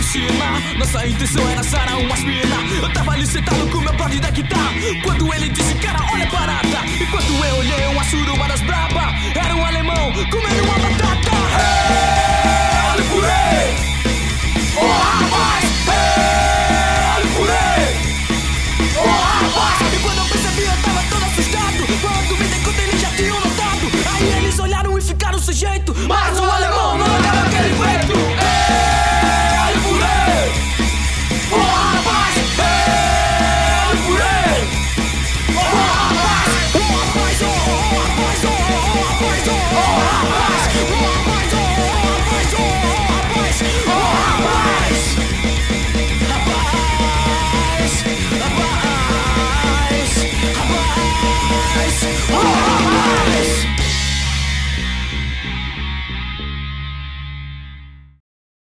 cima. Nossa intenção era sarar uma espina. Eu tava ali sentado com meu brother da guitarra, quando ele disse, cara, olha a parada. Enquanto eu olhei uma suruba das braba, era um alemão comendo uma batata. Hey!